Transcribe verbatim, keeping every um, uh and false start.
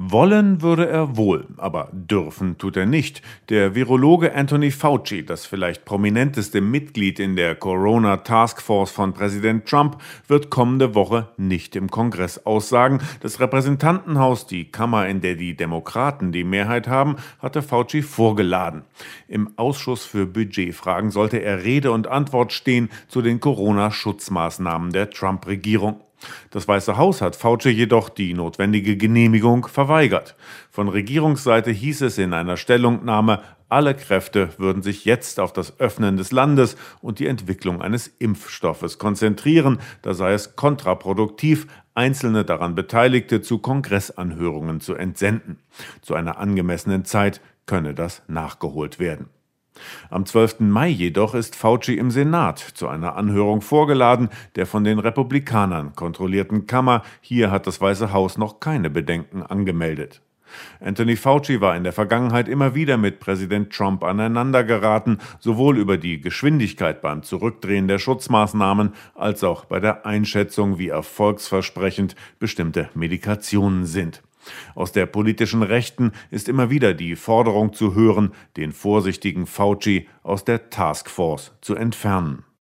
Wollen würde er wohl, aber dürfen tut er nicht. Der Virologe Anthony Fauci, das vielleicht prominenteste Mitglied in der Corona-Taskforce von Präsident Trump, wird kommende Woche nicht im Kongress aussagen. Das Repräsentantenhaus, die Kammer, in der die Demokraten die Mehrheit haben, hatte Fauci vorgeladen. Im Ausschuss für Budgetfragen sollte er Rede und Antwort stehen zu den Corona-Schutzmaßnahmen der Trump-Regierung. Das Weiße Haus hat Fauci jedoch die notwendige Genehmigung verweigert. Von Regierungsseite hieß es in einer Stellungnahme, alle Kräfte würden sich jetzt auf das Öffnen des Landes und die Entwicklung eines Impfstoffes konzentrieren. Da sei es kontraproduktiv, einzelne daran Beteiligte zu Kongressanhörungen zu entsenden. Zu einer angemessenen Zeit könne das nachgeholt werden. Am zwölften Mai jedoch ist Fauci im Senat zu einer Anhörung vorgeladen, der von den Republikanern kontrollierten Kammer. Hier hat das Weiße Haus noch keine Bedenken angemeldet. Anthony Fauci war in der Vergangenheit immer wieder mit Präsident Trump aneinandergeraten, sowohl über die Geschwindigkeit beim Zurückdrehen der Schutzmaßnahmen als auch bei der Einschätzung, wie erfolgsversprechend bestimmte Medikationen sind. Aus der politischen Rechten ist immer wieder die Forderung zu hören, den vorsichtigen Fauci aus der Taskforce zu entfernen.